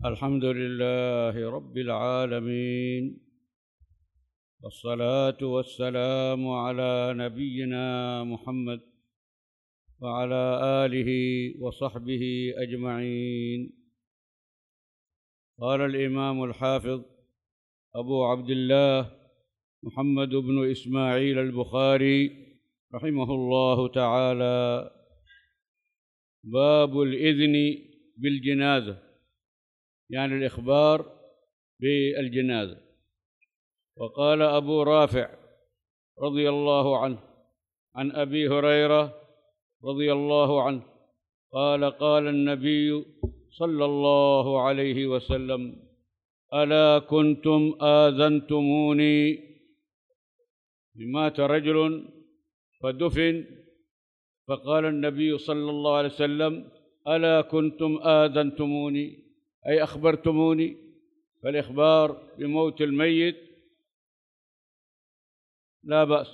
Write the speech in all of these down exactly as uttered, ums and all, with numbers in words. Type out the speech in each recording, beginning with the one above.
الحمد لله رب العالمين، والصلاة والسلام على نبينا محمد وعلى آله وصحبه أجمعين. قال الإمام الحافظ أبو عبد الله محمد بن إسماعيل البخاري رحمه الله تعالى: باب الإذن بالجنازة، يعني الإخبار بالجنازة. وقال أبو رافع رضي الله عنه عن أبي هريرة رضي الله عنه قال: قال النبي صلى الله عليه وسلم: ألا كنتم آذنتموني؟ مات رجل فدفن، فقال النبي صلى الله عليه وسلم: ألا كنتم آذنتموني، أي أخبرتموني. فالإخبار بموت الميت لا بأس.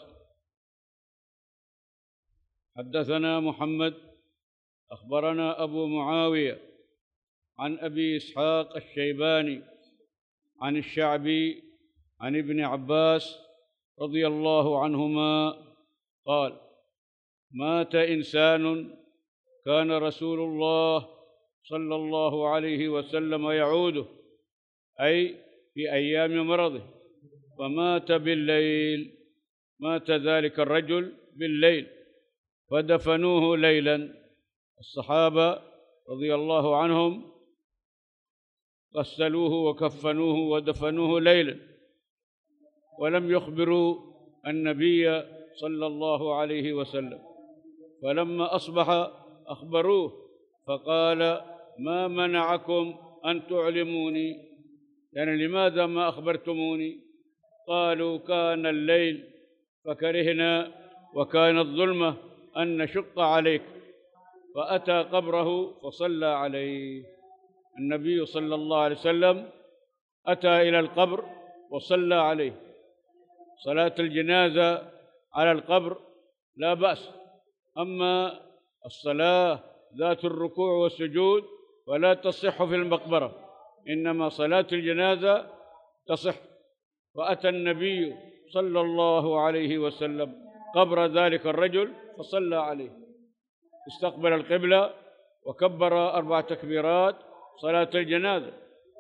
حدثنا محمد أخبرنا أبو معاوية عن أبي إسحاق الشيباني عن الشعبي عن ابن عباس رضي الله عنهما قال: مات إنسان كان رسول الله صلى الله عليه وسلم يعوده، أي في أيام مرضه، فمات بالليل. مات ذلك الرجل بالليل فدفنوه ليلا. الصحابة رضي الله عنهم غسلوه وكفنوه ودفنوه ليلا، ولم يخبروا النبي صلى الله عليه وسلم. فلما أصبح أخبروه فقال: ما منعكم أن تعلموني؟ يعني لماذا ما أخبرتموني؟ قالوا: كان الليل فكرهنا وكانت ظلمة أن نشق عليك. فأتى قبره فصلى عليه. النبي صلى الله عليه وسلم أتى إلى القبر وصلى عليه. صلاة الجنازة على القبر لا بأس، أما الصلاة ذات الركوع والسجود فلا تصح في المقبرة، إنما صلاة الجنازة تصح. فأتى النبي صلى الله عليه وسلم قبر ذلك الرجل فصلى عليه، استقبل القبلة وكبر أربع تكبيرات صلاة الجنازة.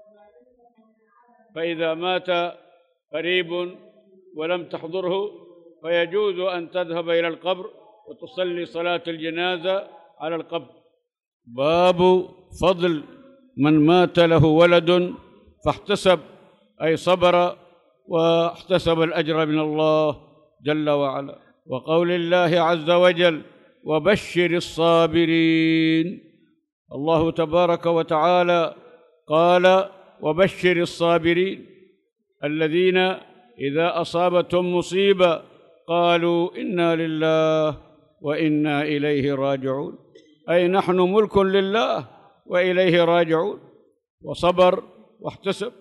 فإذا مات قريب ولم تحضره فيجوز أن تذهب إلى القبر وتصلي صلاة الجنازة على القبر. باب فضل من مات له ولد فاحتسب، أي صبر واحتسب الأجر من الله جل وعلا. وقول الله عز وجل: وبشر الصابرين. الله تبارك وتعالى قال: وبشر الصابرين الذين إذا أصابتهم مصيبة قالوا: إنا لله وإنا إليه راجعون، أي نحن ملك لله وإليه راجعون. وصبر واحتسب.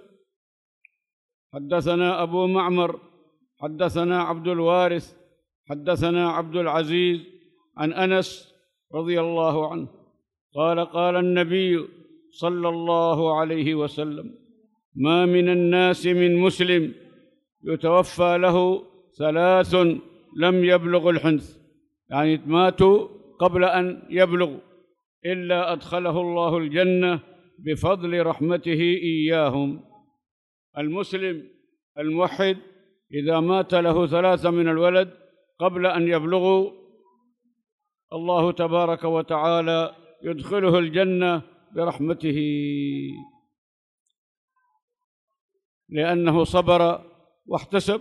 حدثنا أبو معمر حدثنا عبد الوارث حدثنا عبد العزيز عن أنس رضي الله عنه قال: قال النبي صلى الله عليه وسلم: ما من الناس من مسلم يتوفى له ثلاث لم يبلغ الحنث، يعني ماتوا قبل أن يبلغوا، إلا أدخله الله الجنة بفضل رحمته إياهم. المسلم الموحد إذا مات له ثلاثة من الولد قبل أن يبلغوا، الله تبارك وتعالى يدخله الجنة برحمته، لأنه صبر واحتسب.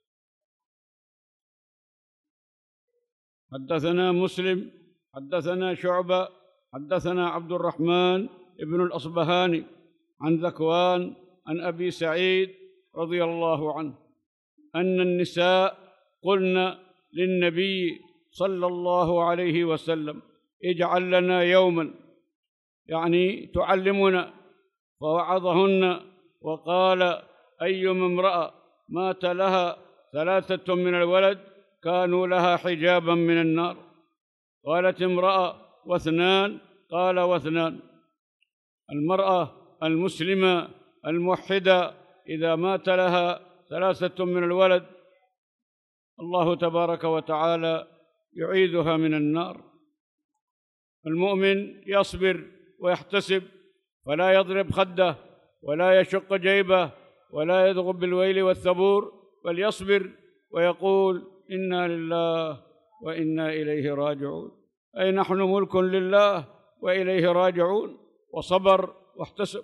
حدثنا مسلم حدثنا شعبة حدثنا عبد الرحمن ابن الأصبهاني عن ذكوان عن أبي سعيد رضي الله عنه أن النساء قلن للنبي صلى الله عليه وسلم: اجعل لنا يوما، يعني تعلمنا. فوعظهن وقال: أيما امرأة مات لها ثلاثة من الولد كانوا لها حجابا من النار. قالت امرأة: واثنان؟ قال: واثنان. المرأة المسلمة الموحدة إذا مات لها ثلاثة من الولد الله تبارك وتعالى يعيذها من النار. المؤمن يصبر ويحتسب ولا يضرب خده ولا يشق جيبه ولا يضرب بالويل والثبور، بل يصبر ويقول إنا لله وإنا إليه راجعون، أي نحن ملك لله وإليه راجعون، وصبر واحتسب.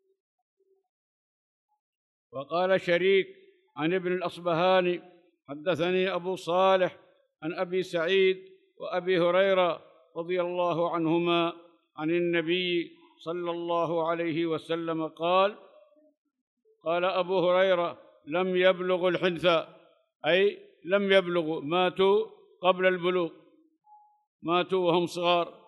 وقال شريك عن ابن الأصبهاني حدثني أبو صالح عن أبي سعيد وأبي هريرة رضي الله عنهما عن النبي صلى الله عليه وسلم قال: قال أبو هريرة: لم يبلغوا الحنث، أي لم يبلغوا، ماتوا قبل البلوغ، ماتوا وهم صغار.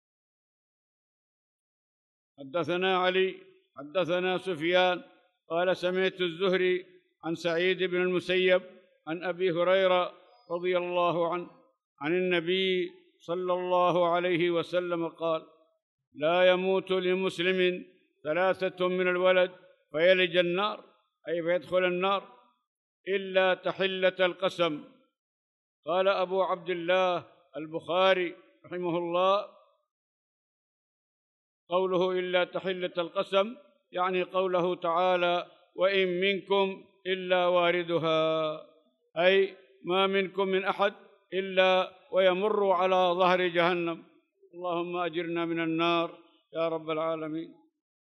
حدثنا علي حدثنا سفيان قال: سمعت الزهري عن سعيد بن المسيب عن أبي هريرة رضي الله عنه عن النبي صلى الله عليه وسلم قال: لا يموت لمسلم ثلاثة من الولد فيلج النار، أي فيدخل النار، إلا تحلة القسم. قال أبو عبد الله البخاري رحمه الله: قوله إلا تحلة القسم يعني قوله تعالى: وإن منكم إلا واردها، أي ما منكم من أحد إلا ويمر على ظهر جهنم. اللهم أجرنا من النار يا رب العالمين.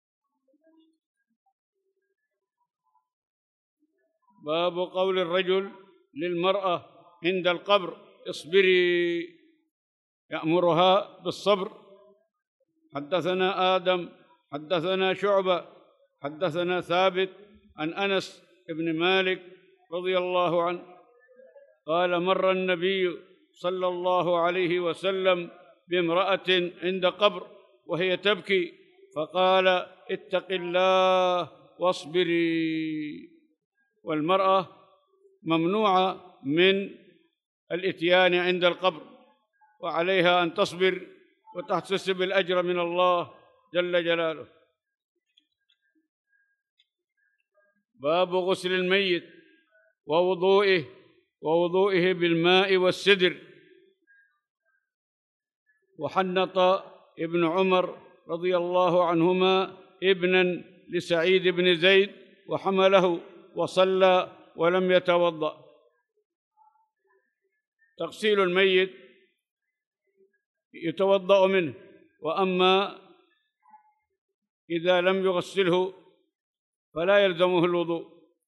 باب قول الرجل للمرأة عند القبر: اصبري، يأمرها بالصبر. حدثنا آدم حدثنا شعبة حدثنا ثابت عن أنس بن مالك رضي الله عنه قال: مر النبي صلى الله عليه وسلم بامرأة عند قبر وهي تبكي، فقال: اتق الله واصبري. والمرأة ممنوعة من الإتيان عند القبر، وعليها أن تصبر وتحتسب الأجر من الله جل جلاله. باب غسل الميت ووضوئه ووضوئه بالماء والسدر. وحنط ابن عمر رضي الله عنهما ابنا لسعيد بن زيد وحمله وصلى ولم يتوضأ. تغسيل الميت يتوضأ منه، وأما إذا لم يغسله فلا يلزمه الوضوء.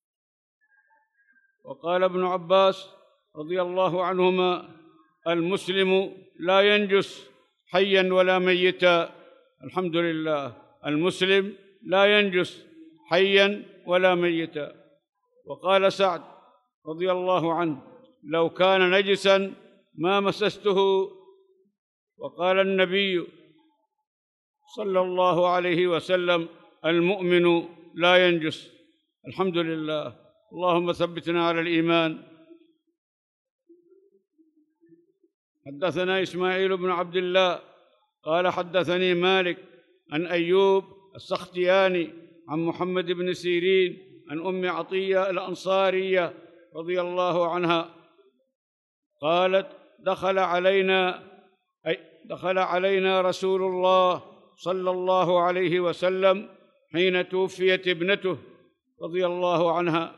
وقال ابن عباس رضي الله عنهما: المسلم لا ينجس حيا ولا ميتا. الحمد لله، المسلم لا ينجس حيا ولا ميتا. وقال سعد رضي الله عنه: لو كان نجسا ما مسسته. وقال النبي صلى الله عليه وسلم: المؤمن لا ينجس. الحمد لله، اللهم ثبتنا على الإيمان. حدثنا إسماعيل بن عبد الله قال: حدثني مالك عن أيوب السختياني عن محمد بن سيرين عن أم عطية الأنصارية رضي الله عنها قالت: دخل علينا أي دخل علينا رسول الله صلى الله عليه وسلم حين توفيت ابنته رضي الله عنها،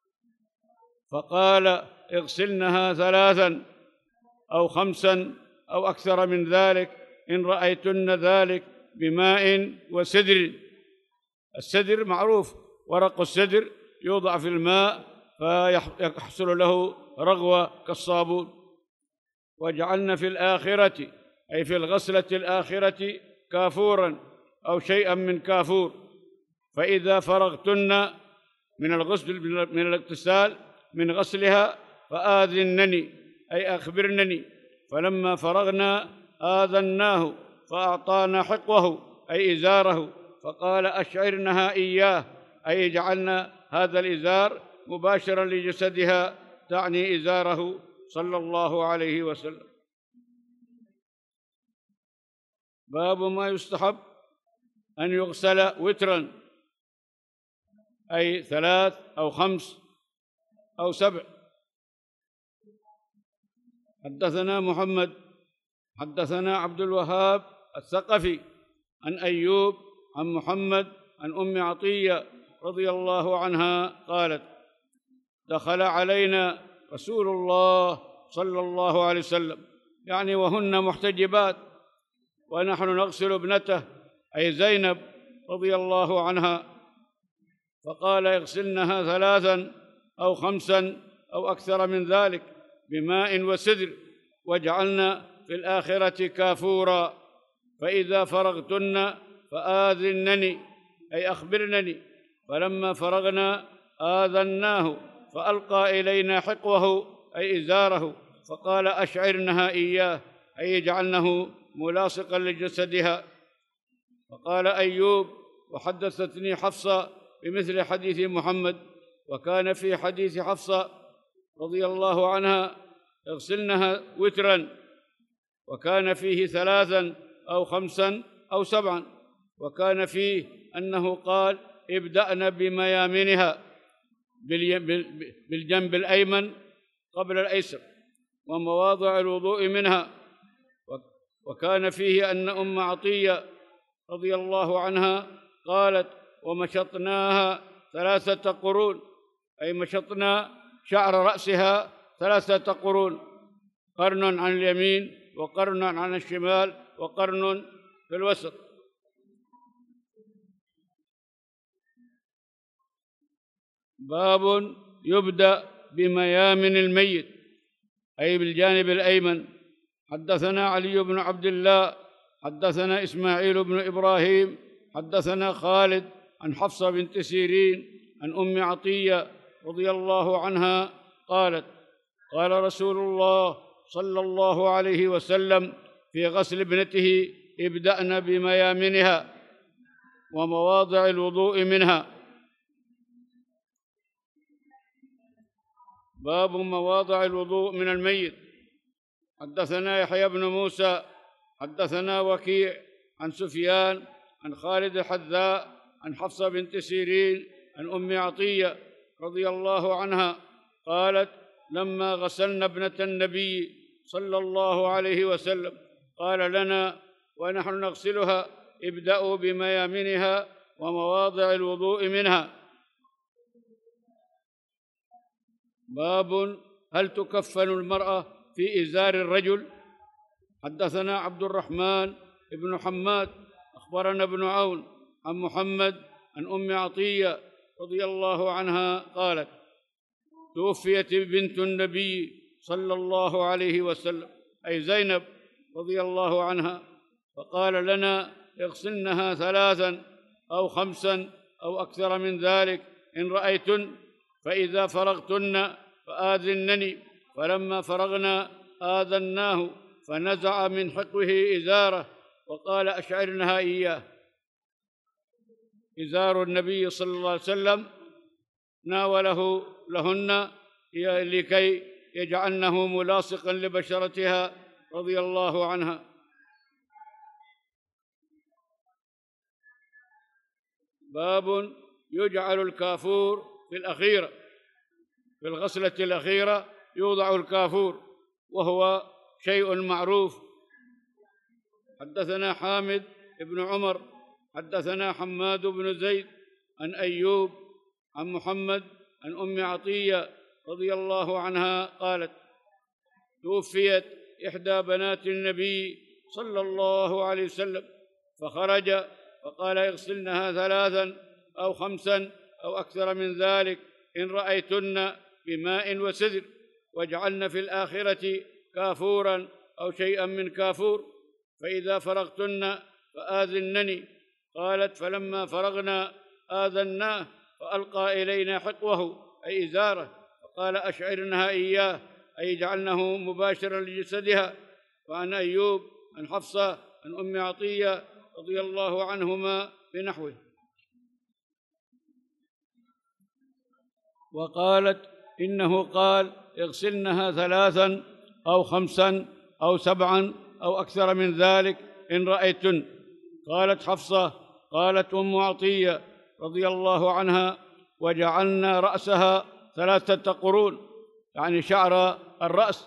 فقال: اغسلنها ثلاثا أو خمسا أو أكثر من ذلك إن رأيتن ذلك بماء وسدر. السدر معروف، ورق السدر يوضع في الماء فيحصل له رغوة كالصابون. واجعلن في الآخرة، أي في الغسلة الآخرة، كافورا أو شيئا من كافور، فإذا فرغتن من الغسل من الاغتسال من غسلها فآذنني، أي أخبرنني. فلما فرغنا آذناه فأعطانا حقوه، أي إزاره، فقال: أشعرنها إياه، أي جعلنا هذا الإزار مباشرا لجسدها، تعني إزاره صلى الله عليه وسلم. باب ما يستحب أن يغسل وترا أي ثلاث أو خمس أو سبع. حدثنا محمد حدثنا عبد الوهاب الثقفي عن أيوب عن محمد عن أم عطية رضي الله عنها قالت: دخل علينا رسول الله صلى الله عليه وسلم، يعني وهن محتجبات، ونحن نغسل ابنته أي زينب رضي الله عنها، فقال: اغسلنها ثلاثا أو خمسا أو أكثر من ذلك بماء وسدر، واجعلن في الآخرة كافورا، فإذا فرغتن فآذنني أي أخبرنني. فلما فرغنا آذناه فألقى إلينا حقوه أي إزاره، فقال: أشعرنها إياه أي يجعلنه ملاصقا لجسدها. فقال أيوب: وحدثتني حفصة بمثل حديث محمد، وكان في حديث حفصة رضي الله عنها: اغسلنها وترا، وكان فيه ثلاثا أو خمسا أو سبعا، وكان فيه أنه قال: ابدأنا بميامنها بالجنب الأيمن قبل الأيسر ومواضع الوضوء منها. وكان فيه أن أم عطية رضي الله عنها قالت: ومشطناها ثلاثة قرون، أي مشطنا شعر رأسها ثلاثة قرون، قرن عن اليمين وقرن عن الشمال وقرن في الوسط. باب يبدأ بميامن الميت أي بالجانب الأيمن. حدثنا علي بن عبد الله حدثنا إسماعيل بن إبراهيم حدثنا خالد عن حفصة بنت سيرين عن أم عطية رضي الله عنها قالت: قال رسول الله صلى الله عليه وسلم في غسل ابنته: ابدأن بميامنها ومواضع الوضوء منها. باب مواضع الوضوء من الميت. حدثنا يحيى بن موسى حدثنا وكيع عن سفيان عن خالد الحذاء عن حفصة بنت سيرين عن أم عطية رضي الله عنها قالت: لما غسلنا ابنة النبي صلى الله عليه وسلم قال لنا ونحن نغسلها: ابدأوا بميامنها ومواضع الوضوء منها. باب هل تكفن المرأة في إزار الرجل؟ حدثنا عبد الرحمن بن حماد أخبرنا ابن عون عن محمد عن أم عطية رضي الله عنها قالت: توفيت بنت النبي صلى الله عليه وسلم أي زينب رضي الله عنها، فقال لنا: اغسلنها ثلاثا أو خمسا أو أكثر من ذلك إن رأيتن، فإذا فرغتن فآذنني. فلما فرغنا آذناه فنزع من حقوه إزاره وقال: أشعرنها إياه. إزار النبي صلى الله عليه وسلم ناوله لهن لكي يجعلنه ملاصقا لبشرتها رضي الله عنها. باب يجعل الكافور في الأخيرة، في الغسلة الأخيرة يوضع الكافور وهو شيء معروف. حدثنا حامد بن عمر حدثنا حماد بن زيد عن أيوب عن محمد عن أم عطية رضي الله عنها قالت: توفيت إحدى بنات النبي صلى الله عليه وسلم، فخرج فقال: اغسلنها ثلاثا أو خمسا أو أكثر من ذلك إن رأيتن بماء وسدر، واجعلن في الآخرة كافورا أو شيئا من كافور، فإذا فرغتن فآذنني. قالت: فلما فرغنا آذناه فألقى إلينا حقوه أي إزاره، فقال: أشعرنها إياه أي جعلنه مباشرا لجسدها. وعن أيوب عن حفصة عن أم عطية رضي الله عنهما بنحوه. وقالت: إنه قال: اغسلنها ثلاثا أو خمسا أو سبعا أو أكثر من ذلك إن رأيتن. قالت حفصة: قالت أم عطية رضي الله عنها: وجعلنا رأسها ثلاثة قرون، يعني شعر الرأس.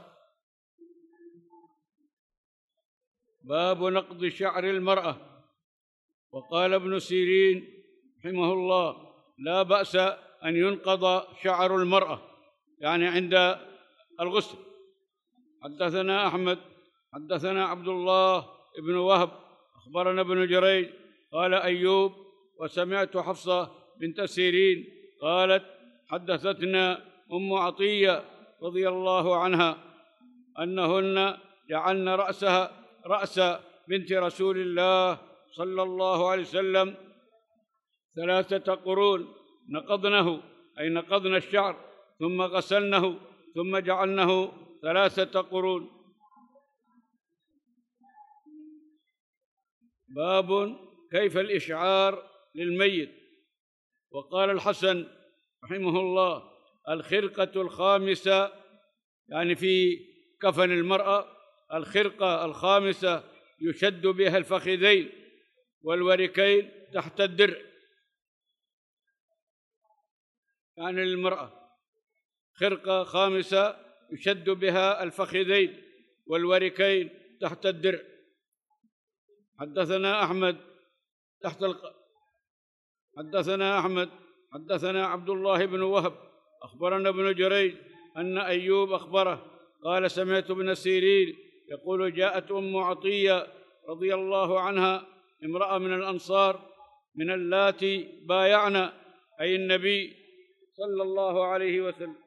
باب نقض شعر المرأة. وقال ابن سيرين رحمه الله: لا بأس أن ينقض شعر المرأة، يعني عند الغسل. حدثنا أحمد حدثنا عبد الله بن وهب أخبرنا ابن جريج قال أيوب وسمعت حفصة بنت سيرين قالت: حدثتنا أم عطية رضي الله عنها أنهن جعلن رأسها رأس بنت رسول الله صلى الله عليه وسلم ثلاثة قرون، نقضنه أي نقضن الشعر ثم غسلنه ثم جعلنه ثلاثة قرون. باب كيف الإشعار للميت. وقال الحسن رحمه الله: الخرقة الخامسة، يعني في كفن المرأة الخرقة الخامسة يشد بها الفخذين والوركين تحت الدرع، يعني للمرأة خرقة خامسة يشد بها الفخذين والوركين تحت الدرع. حدثنا أحمد تحت الق... حدثنا أحمد حدثنا عبد الله بن وهب أخبرنا ابن جريج أن أيوب أخبره قال: سمعت ابن سيرين يقول: جاءت أم عطية رضي الله عنها امرأة من الأنصار من اللاتي بايعن أي النبي صلى الله عليه وسلم،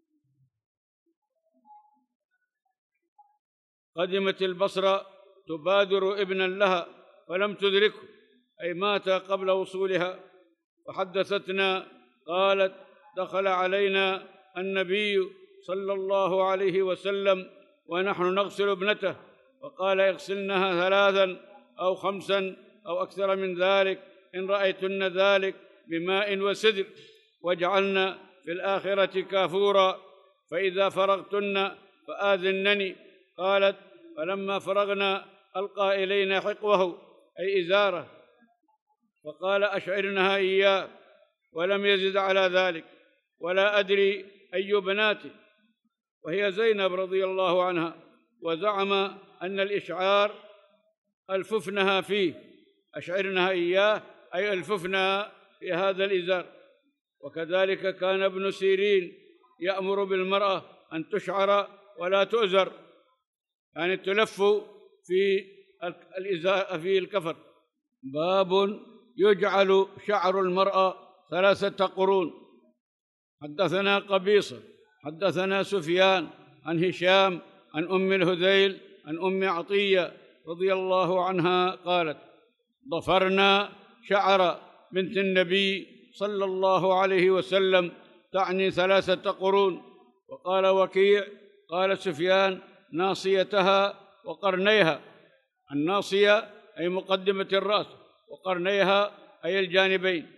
قدمت البصرة تبادر ابنا لها فلم تدركه، أي مات قبل وصولها، فحدثتنا قالت: دخل علينا النبي صلى الله عليه وسلم ونحن نغسل ابنته، فقال: اغسلنها ثلاثا أو خمسا أو أكثر من ذلك إن رأيتن ذلك بماء وسدر، واجعلن في الآخرة كافورا، فإذا فرغتن فآذنني. قالت: فلما فرغنا ألقى إلينا حقوه أي إزاره، فقال: أشعرنها إياه، ولم يزد على ذلك، ولا أدري أي بناته، وهي زينب رضي الله عنها، وزعم أن الإشعار ألففنها فيه، أشعرنها إياه أي ألففنها في هذا الإزار. وكذلك كان ابن سيرين يأمر بالمرأة أن تشعر ولا تؤزر، يعني تلف في الإزار في الكفر. باب يجعل شعر المرأة ثلاثة قرون. حدثنا قبيصة حدثنا سفيان عن هشام عن أم الهذيل عن أم عطية رضي الله عنها قالت: ضفرنا شعر بنت النبي صلى الله عليه وسلم، تعني ثلاثة قرون. وقال وكيع قال سفيان: ناصيتها وقرنيها، الناصية أي مقدمة الرأس، وقرنيها أي الجانبين.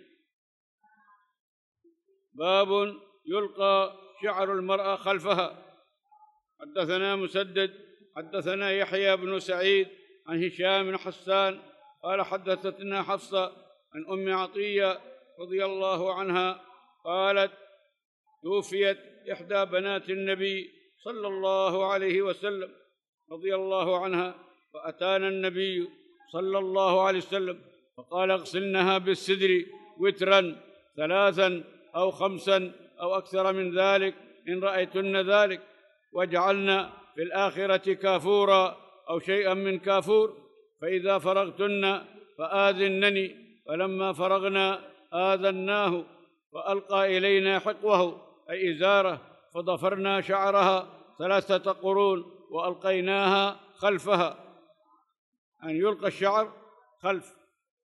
باب يلقى شعر المرأة خلفها. حدثنا مسدد حدثنا يحيى بن سعيد عن هشام بن حسان قال: حدثتنا حفصة عن أم عطية رضي الله عنها قالت: توفيت إحدى بنات النبي صلى الله عليه وسلم رضي الله عنها، فأتانا النبي صلى الله عليه وسلم فقال: اغسلنها بالسدر وترا ثلاثا أو خمسا أو أكثر من ذلك إن رأيتن ذلك، واجعلن في الآخرة كافورا أو شيئا من كافور، فإذا فرغتن فآذنني. فلما فرغنا آذناه، فألقى إلينا حقوه أي إزاره، فضفرنا شعرها ثلاثة قرون وألقيناها خلفها، أن يعني يلقى الشعر خلف.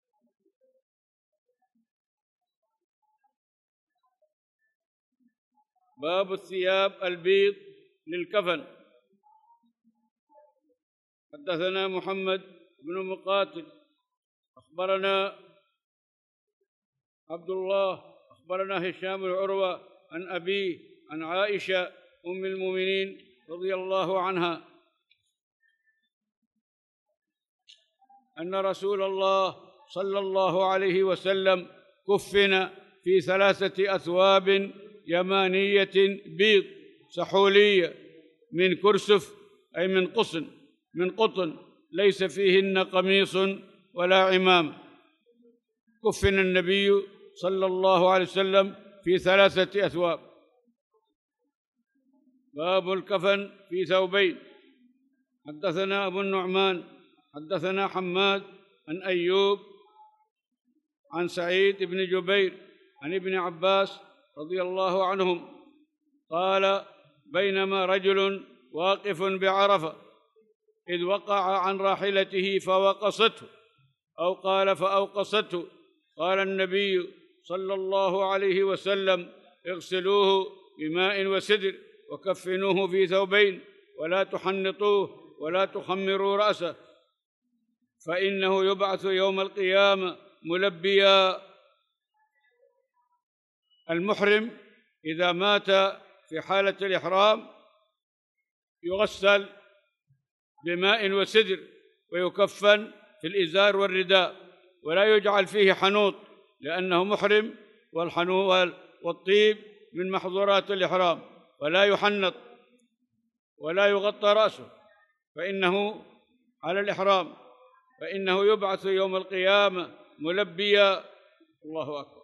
باب الثياب البيض للكفن. حدثنا محمد بن مقاتل أخبرنا عبد الله أخبرنا هشام بن عروة عن أبيه عن عائشة أم المؤمنين رضي الله عنها أن رسول الله صلى الله عليه وسلم كفن في ثلاثة أثواب يمانية بيض سحولية من كرسف أي من قصن من قطن ليس فيهن قميص ولا عمامة. كفن النبي صلى الله عليه وسلم في ثلاثة أثواب. باب الكفن في ثوبين. حدثنا أبو النعمان حدثنا حماد عن أيوب عن سعيد بن جبير عن ابن عباس رضي الله عنهم قال: بينما رجل واقف بعرفة إذ وقع عن راحلته فوقصته، أو قال فأوقصته، قال النبي صلى الله عليه وسلم: اغسلوه بماء وسدر وكفنوه في ثوبين ولا تحنطوه ولا تخمروا رأسه، فإنه يبعث يوم القيامة ملبيا. المحرم إذا مات في حالة الإحرام يغسل بماء وسدر ويكفن في الإزار والرداء، ولا يجعل فيه حنوط لأنه محرم، والحنوط والطيب من محظورات الإحرام، ولا يحنط ولا يغطى رأسه فإنه على الإحرام، فإنه يبعث يوم القيامة ملبيا. الله أكبر.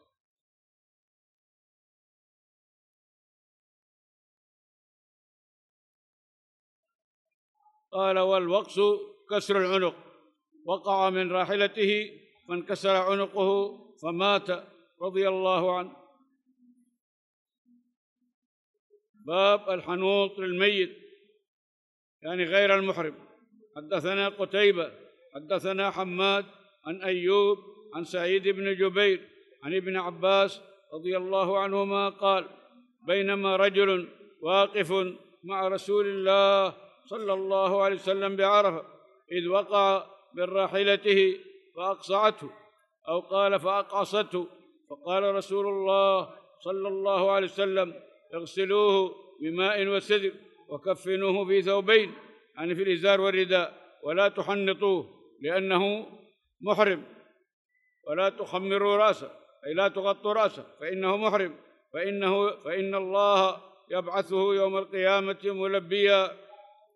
قال: والوقص كسر العنق، وقع من راحلته فانكسر عنقه فمات رضي الله عنه. باب الحنوط للميت يعني غير المحرم. حدثنا قتيبة حدثنا حماد عن أيوب عن سعيد بن جبير عن ابن عباس رضي الله عنهما قال: بينما رجل واقف مع رسول الله صلى الله عليه وسلم بعرفة إذ وقع من راحلته فأقصعته، أو قال فأقعصته، فقال رسول الله صلى الله عليه وسلم: اغسلوه بماء وسدر وكفنوه في ثوبين، يعني في الإزار والرداء، ولا تحنطوه لأنه محرم، ولا تخمروا رأسه أي لا تغطوا رأسه فإنه محرم، فإنه فإن الله يبعثه يوم القيامة ملبيا.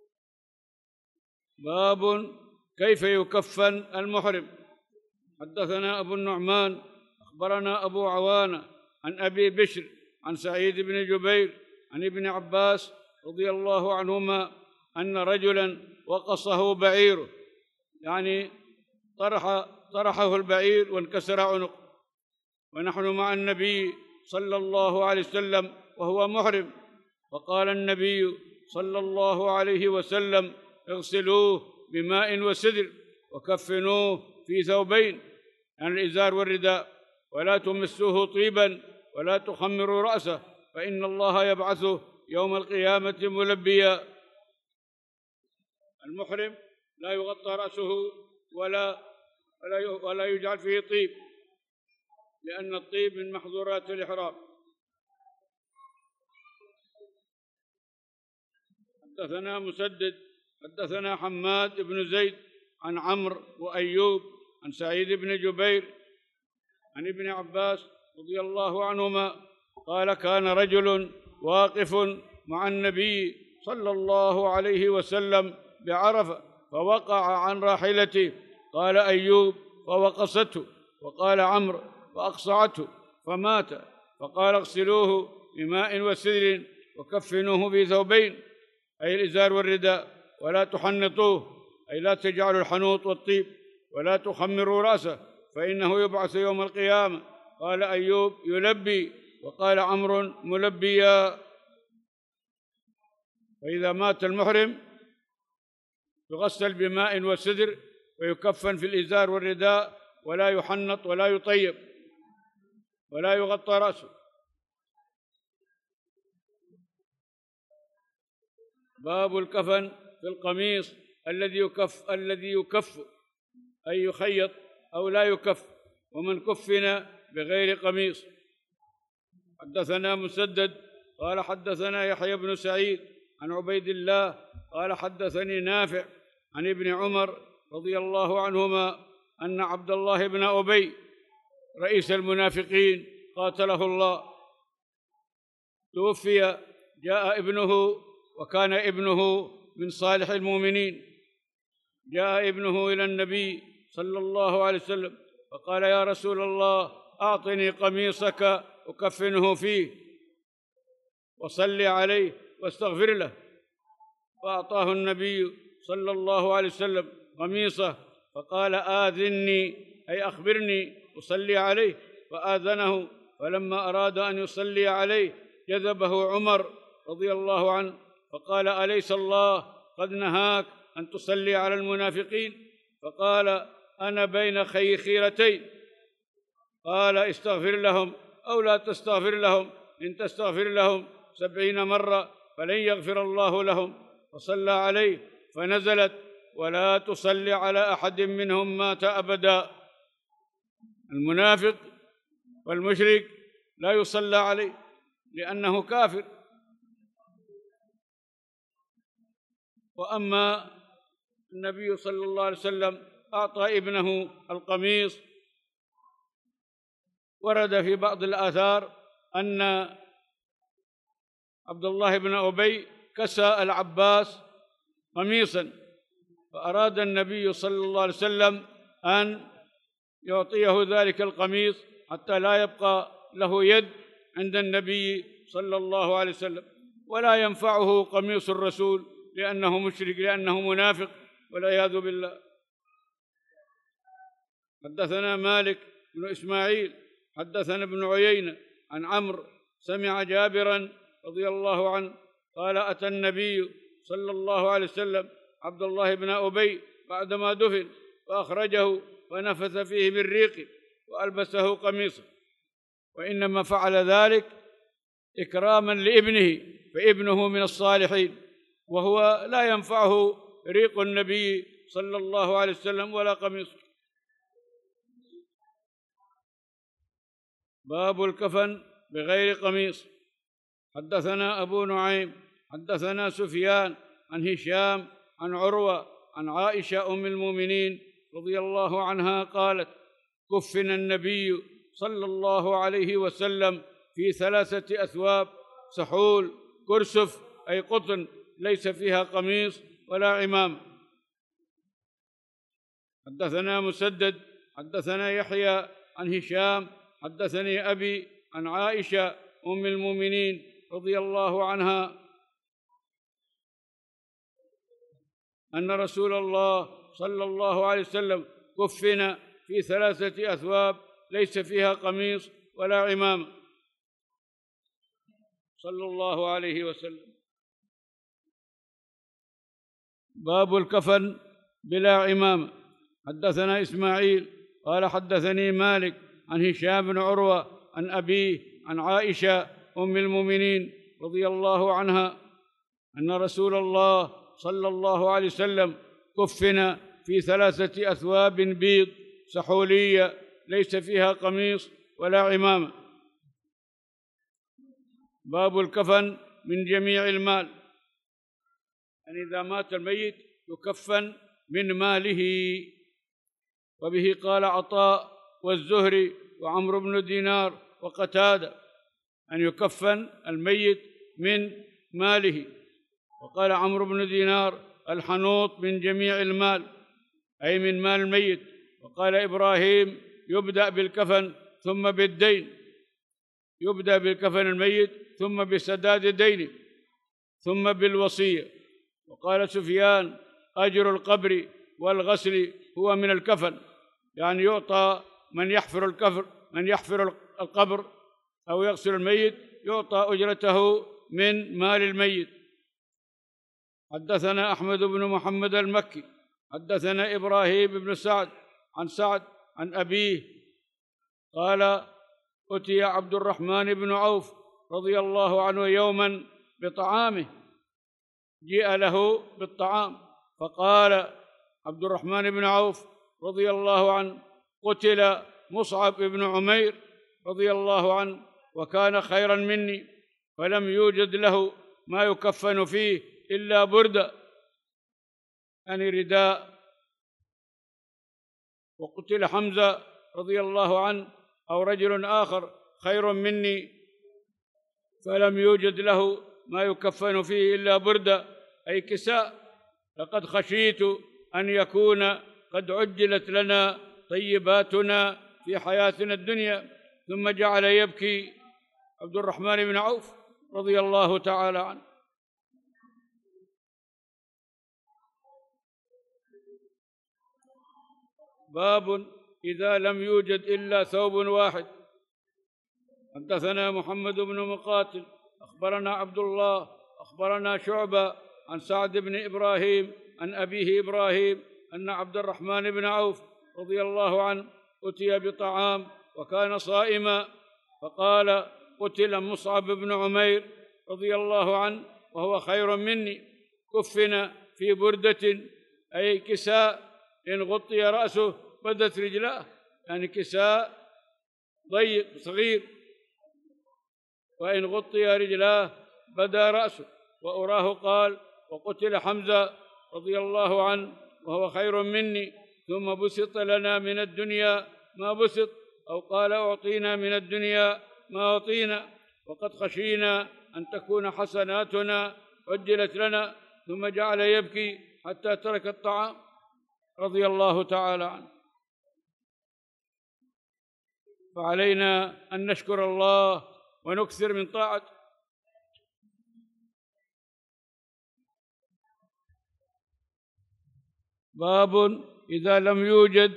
باب كيف يكفن المحرم. حدثنا أبو النعمان أخبرنا أبو عوانة عن أبي بشر عن سعيد بن جبير عن ابن عباس رضي الله عنهما أن رجلا وقصه بعيره، يعني طرح طرحه البعير وانكسر عنقه، ونحن مع النبي صلى الله عليه وسلم وهو محرم، فقال النبي صلى الله عليه وسلم: اغسلوه بماء وسدر وكفنوه في ثوبين، يعني الإزار والرداء، ولا تمسوه طيبا ولا تخمروا رأسه، فإن الله يبعثه يوم القيامة ملبيا. المحرم لا يغطى رأسه ولا ولا يجعل فيه طيب، لأن الطيب من محظورات الإحرام. حدثنا مسدد حدثنا حماد بن زيد عن عمرو وأيوب عن سعيد بن جبير عن ابن عباس رضي الله عنهما قال: كان رجل واقف مع النبي صلى الله عليه وسلم بعرفة فوقع عن راحلته، قال أيوب: فوقصته، وقال عمرو: فأقصعته، فمات، فقال: اغسلوه بماء وسدر وكفنوه في ثوبين، أي الإزار والرداء، ولا تحنطوه أي لا تجعلوا الحنوط والطيب، ولا تخمروا رأسه فإنه يبعث يوم القيامة. قال أيوب: يلبي، وقال عمرو: ملبيا. فإذا مات المحرم يغسل بماء وسدر ويكفن في الإزار والرداء، ولا يحنط ولا يطيب ولا يغطى رأسه. باب الكفن في القميص الذي يكف الذي يكف أي يخيط أو لا يكف، ومن كفن بغير قميص. حدثنا مسدد قال حدثنا يحيى بن سعيد عن عبيد الله قال حدثني نافع عن ابن عمر رضي الله عنهما أن عبد الله بن أبي رئيس المنافقين قاتله الله، توفي، جاء ابنه، وكان ابنه من صالح المؤمنين، جاء ابنه إلى النبي صلى الله عليه وسلم فقال: يا رسول الله، أعطني قميصك أكفنه فيه وصل عليه واستغفر له. فأعطاه النبي صلى الله عليه وسلم قميصه، فقال: آذني، أي أخبرني أصلي عليه. فآذنه، فلما أراد أن يصلي عليه جذبه عمر رضي الله عنه فقال: أليس الله قد نهاك أن تصلي على المنافقين؟ فقال: أنا بين خيخيرتين. قال: استغفر لهم أو لا تستغفر لهم، إن تستغفر لهم سبعين مرة فلن يغفر الله لهم. فصلى عليه، فنزلت: ولا تصلي على أحد منهم مات أبدا. المنافق والمشرك لا يصلى عليه لأنه كافر. وأما النبي صلى الله عليه وسلم أعطى ابنه القميص. ورد في بعض الآثار أن عبد الله بن أبي كسى العباس قميصا، فأراد النبي صلى الله عليه وسلم أن يعطيه ذلك القميص حتى لا يبقى له يد عند النبي صلى الله عليه وسلم، ولا ينفعه قميص الرسول لأنه مشرك، لأنه منافق، والعياذ بالله. حدثنا مالك بن إسماعيل حدثنا ابن عيينة عن عمرو سمع جابرا رضي الله عنه قال: أتى النبي صلى الله عليه وسلم عبد الله بن أبي بعدما دفن، فأخرجه فنفث فيه بالريق وألبسه قميصه، وإنما فعل ذلك إكراما لابنه، فابنه من الصالحين، وهو لا ينفعه ريق النبي صلى الله عليه وسلم ولا قميصه. باب الكفن بغير قميص. حدثنا أبو نعيم حدثنا سفيان عن هشام عن عروة عن عائشة أم المؤمنين رضي الله عنها قالت: كفن النبي صلى الله عليه وسلم في ثلاثة أثواب: سحول، كرسف أي قطن ليس فيها قميص ولا عمام. حدثنا مسدد حدثنا يحيى عن هشام حدثني أبي عن عائشة أم المؤمنين رضي الله عنها أن رسول الله صلى الله عليه وسلم كفن في ثلاثة أثواب ليس فيها قميص ولا عمامة صلى الله عليه وسلم. باب الكفن بلا عمامة. حدثنا إسماعيل قال: حدثني مالك عن هشام بن عروة عن أبيه عن عائشة أم المؤمنين رضي الله عنها أن رسول الله صلى الله عليه وسلم كفن في ثلاثة أثواب بيض سحولية ليس فيها قميص ولا عمامة. باب الكفن من جميع المال، يعني إذا مات الميت يكفن من ماله. وبه قال عطاء والزهري وعمرو بن دينار وقتادة أن يكفن الميت من ماله. وقال عمرو بن دينار: الحنوط من جميع المال، أي من مال الميت. وقال إبراهيم: يبدأ بالكفن ثم بالدين، يبدأ بالكفن الميت ثم بسداد دينه ثم بالوصية. وقال سفيان: أجر القبر والغسل هو من الكفن، يعني يعطى من يحفر الكفر من يحفر القبر أو يغسل الميت يعطى أجرته من مال الميت. حدثنا أحمد بن محمد المكي حدثنا إبراهيم بن سعد عن سعد عن أبيه قال: أتي عبد الرحمن بن عوف رضي الله عنه يوما بطعامه، جيء له بالطعام، فقال عبد الرحمن بن عوف رضي الله عنه: قتل مصعب بن عمير رضي الله عنه وكان خيرا مني، فلم يوجد له ما يكفن فيه إلا بردة، يعني رداء. وقتل حمزة رضي الله عنه أو رجل آخر خير مني، فلم يوجد له ما يكفن فيه إلا بردة أي كساء. لقد خشيت أن يكون قد عجلت لنا طيباتنا في حياتنا الدنيا. ثم جعل يبكي عبد الرحمن بن عوف رضي الله تعالى عنه. باب إذا لم يوجد إلا ثوب واحد. حدثنا محمد بن مقاتل أخبرنا عبد الله أخبرنا شعبة عن سعد بن إبراهيم عن أبيه إبراهيم أن عبد الرحمن بن عوف رضي الله عنه أتي بطعام وكان صائما، فقال: قتل مصعب بن عمير رضي الله عنه وهو خير مني، كفن في بردة أي كساء إن غطي رأسه بدت رجلاه، يعني كساء ضيق صغير، وإن غطي رجلاه بدا رأسه. وأراه قال: وقتل حمزة رضي الله عنه وهو خير مني، ثم بسط لنا من الدنيا ما بسط، أو قال: أعطينا من الدنيا ما أعطينا، وقد خشينا أن تكون حسناتنا عجلت لنا. ثم جعل يبكي حتى ترك الطعام رضي الله تعالى عنه. فعلينا أن نشكر الله ونكثر من طاعته. باب إذا لم يوجد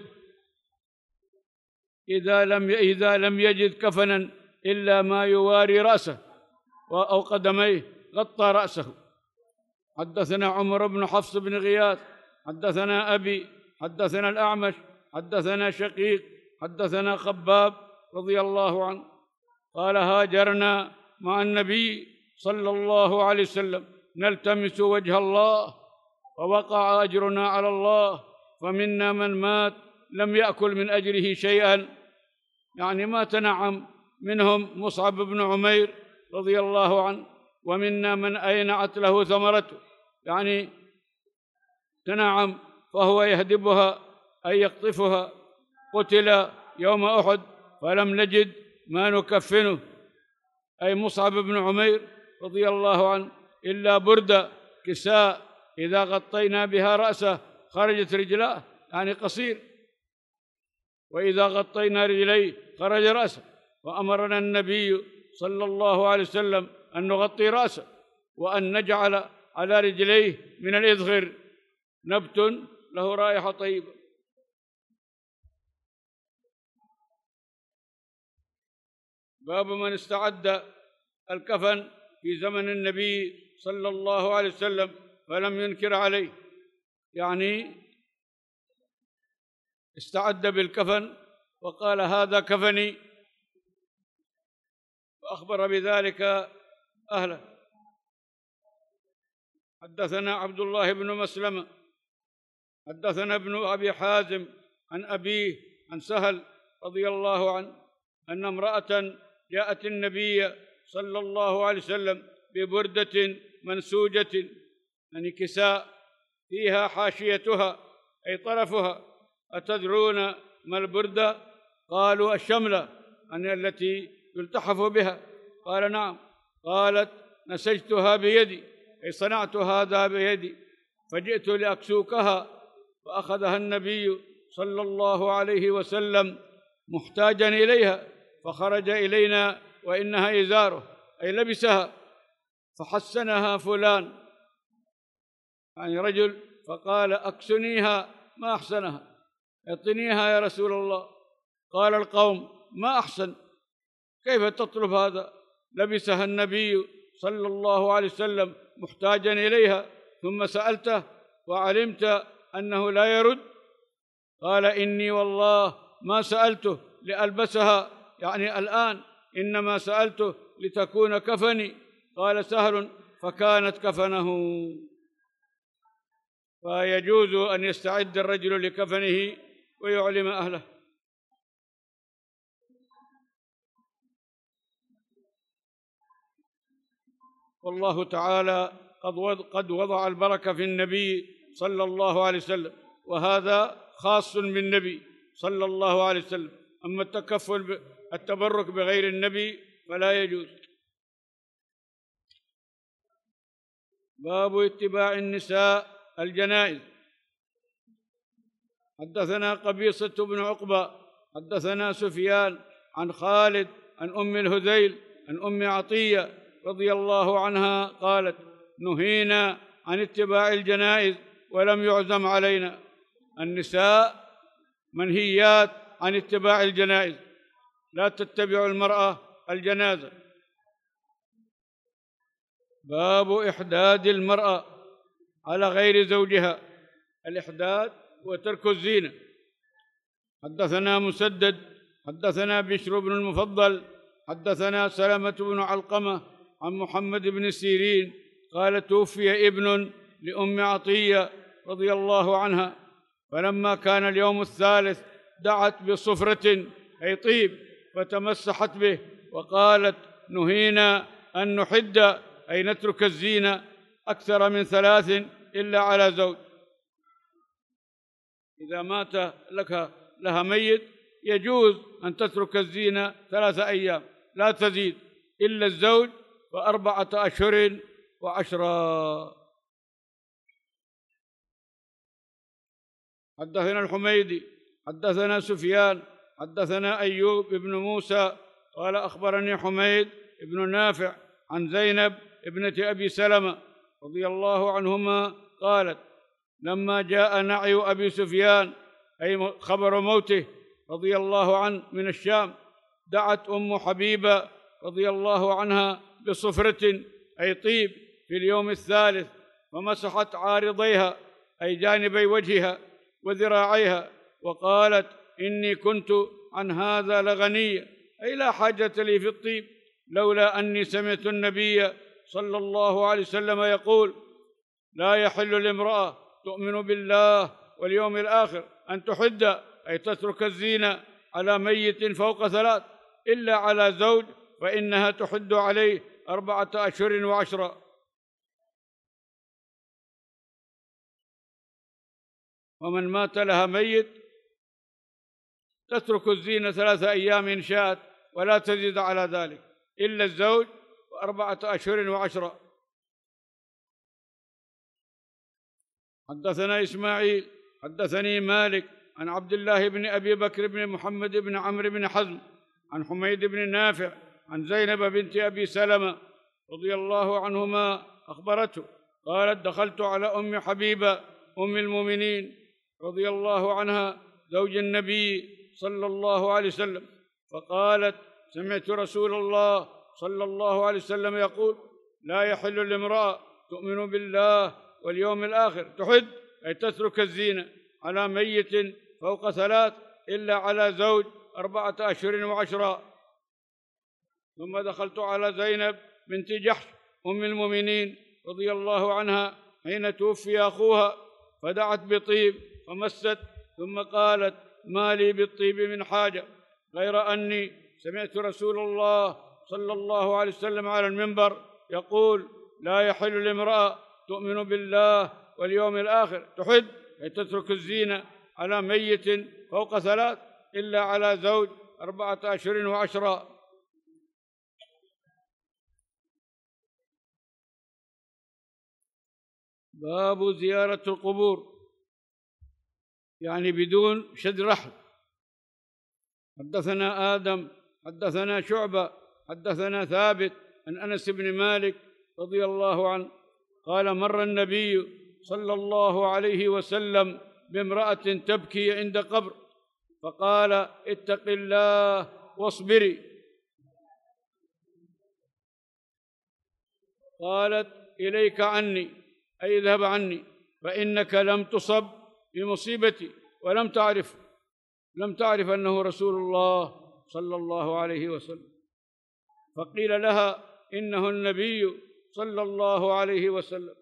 إذا لم إذا لم يجد كفنا إلا ما يواري رأسه أو قدميه غطى رأسه. حدثنا عمر بن حفص بن غياث حدثنا أبي حدثنا الأعمش حدثنا شقيق حدثنا خباب رضي الله عنه قال: هاجرنا مع النبي صلى الله عليه وسلم نلتمس وجه الله، فوقع أجرنا على الله، فمنا من مات لم يأكل من أجره شيئا، يعني ما تنعم، منهم مصعب بن عمير رضي الله عنه. ومنا من أينعت له ثمرته، يعني تنعم فهو يهدبها أي يقطفها. قتل يوم أحد فلم نجد ما نكفنه، أي مصعب بن عمير رضي الله عنه، إلا بردة كساء إذا غطينا بها رأسه خرجت رجلاه، يعني قصير، وإذا غطينا رجليه خرج رأسه. وأمرنا النبي صلى الله عليه وسلم أن نغطي رأسه، وأن نجعل على رجليه من الإذخر نبت له رائحة طيبة. باب من استعد الكفن في زمن النبي صلى الله عليه وسلم فلم ينكر عليه، يعني استعد بالكفن وقال: هذا كفني، وأخبر بذلك أهله. حدثنا عبد الله بن مسلمة حدثنا ابن أبي حازم عن أبيه عن سهل رضي الله عنه أن امرأة جاءت النبي صلى الله عليه وسلم ببردة منسوجة، يعني كساء فيها حاشيتها أي طرفها. أتدرون ما البردة؟ قالوا: الشملة، يعني التي يلتحف بها. قال: نعم. قالت: نسجتها بيدي، أي صنعت هذا بيدي، فجئت لأكسوكها، فأخذها النبي صلى الله عليه وسلم محتاجا إليها، فخرج إلينا وإنها إزاره، أي لبسها. فحسنها فلان، يعني رجل، فقال: أكسنيها ما أحسنها، اعطنيها يا رسول الله. قال القوم: ما أحسن، كيف تطلب هذا؟ لبسها النبي صلى الله عليه وسلم محتاجا إليها، ثم سألته وعلمت أنه لا يرد. قال: إني والله ما سألته لألبسها، يعني الآن، إنما سألته لتكون كفني. قال سهل: فكانت كفنه. فيجوز أن يستعد الرجل لكفنه ويعلم أهله. والله تعالى قد وضع البركة في النبي صلى الله عليه وسلم، وهذا خاص بالنبي صلى الله عليه وسلم. أما التكفل التبرك بغير النبي فلا يجوز. باب اتباع النساء الجنائز. حدثنا قبيصة بن عقبة حدثنا سفيان عن خالد عن أم الهذيل عن أم عطية رضي الله عنها قالت: نهينا عن اتباع الجنائز ولم يعزم علينا. النساء منهيات عن اتباع الجنائز، لا تتبع المرأة الجنازة. باب إحداد المرأة على غير زوجها. الإحداد وترك الزينة. حدثنا مسدد حدثنا بشر بن المفضل حدثنا سلمة بن علقمة عن محمد بن سيرين قال: توفي ابن لأم عطية رضي الله عنها، فلما كان اليوم الثالث دعت بصفرة أي طيب فتمسحت به، وقالت: نهينا أن نحد أي نترك الزينة أكثر من ثلاث إلا على زوج. إذا مات لك لها ميت يجوز أن تترك الزينة ثلاثة أيام لا تزيد، إلا الزوج فأربعة أشهر وعشرة. حدثنا الحميدي حدثنا سفيان حدثنا أيوب بن موسى قال: أخبرني حميد بن نافع عن زينب ابنة أبي سلمة رضي الله عنهما قالت: لما جاء نعي أبي سفيان أي خبر موته رضي الله عنه من الشام، دعت أم حبيبة رضي الله عنها بصفرة أي طيب في اليوم الثالث، فمسحت عارضيها أي جانبي وجهها وذراعيها، وقالت: إني كنت عن هذا لغنية أي لا حاجة لي في الطيب، لولا أني سمعت النبي صلى الله عليه وسلم يقول: لا يحل لامرأة تؤمن بالله واليوم الآخر أن تحد أي تترك الزينة على ميت فوق ثلاث إلا على زوج، فإنها تحد عليه أربعة أشهر وعشرة. ومن مات لها ميت تترك الزينة ثلاثة أيام إن شاءت ولا تزيد على ذلك، إلا الزوج وأربعة أشهر وعشرة. حدثنا إسماعيل حدثني مالك عن عبد الله بن أبي بكر بن محمد بن عمرو بن حزم عن حميد بن نافع عن زينب بنت أبي سلمة رضي الله عنهما أخبرته قالت: دخلت على أم حبيبة أم المؤمنين رضي الله عنها زوج النبي صلى الله عليه وسلم، فقالت: سمعت رسول الله صلى الله عليه وسلم يقول: لا يحل لامرأة تؤمن بالله واليوم الآخر تحد أي تترك الزينة على ميت فوق ثلاث إلا على زوج أربعة أشهر وعشرة. ثم دخلت على زينب بنت جحش أم المؤمنين رضي الله عنها حين توفي أخوها، فدعت بطيب فمست، ثم قالت: ما لي بالطيب من حاجة غير أني سمعت رسول الله صلى الله عليه وسلم على المنبر يقول: لا يحل لامرأة تؤمن بالله واليوم الآخر تحد أي تترك الزينة على ميت فوق ثلاث إلا على زوج أربعة أشهر وعشرة. باب زيارة القبور، يعني بدون شد رحل. حدثنا آدم حدثنا شعبة حدثنا ثابت عن أنس بن مالك رضي الله عنه قال: مر النبي صلى الله عليه وسلم بامرأة تبكي عند قبر، فقال: اتق الله واصبري. قالت: إليك عني أي اذهب عني، فإنك لم تصب بمصيبتي ولم تعرف لم تعرف أنه رسول الله صلى الله عليه وسلم. فقيل لها: إنه النبي صلى الله عليه وسلم.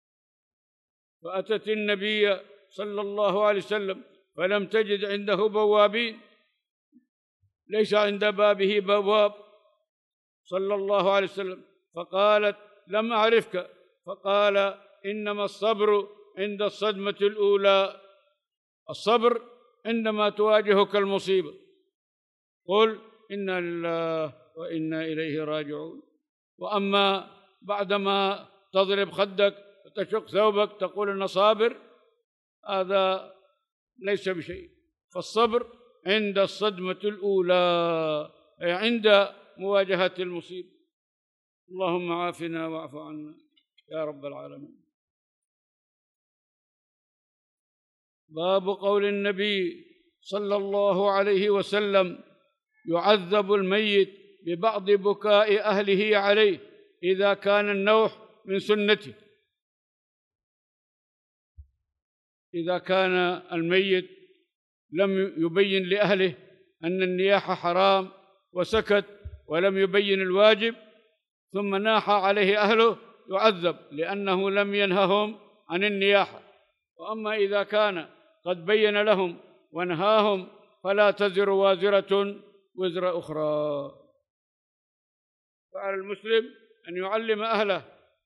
فأتت النبي صلى الله عليه وسلم فلم تجد عنده بوابين، ليس عند بابه بواب صلى الله عليه وسلم، فقالت: لم أعرفك. فقال: إنما الصبر عند الصدمة الأولى. الصبر عندما تواجهك المصيبة. قل: إنا لله وإنا إليه راجعون. وأما بعدما تضرب خدك وتشق ثوبك تقول أنا صابر، هذا ليس بشيء. فالصبر عند الصدمة الأولى، أي عند مواجهة المصيبة. اللهم عافنا واعف عنا يا رب العالمين. باب قول النبي صلى الله عليه وسلم: يعذب الميت ببعض بكاء أهله عليه إذا كان النوح من سنته. إذا كان الميت لم يبين لأهله أن النياحة حرام وسكت ولم يبين الواجب ثم ناح عليه أهله يعذب لأنه لم ينههم عن النياحة. وأما إذا كان قد بين لهم ونهاهم فلا تزر وازرة وزر أخرى. فعلى المسلم أن يعلم أهله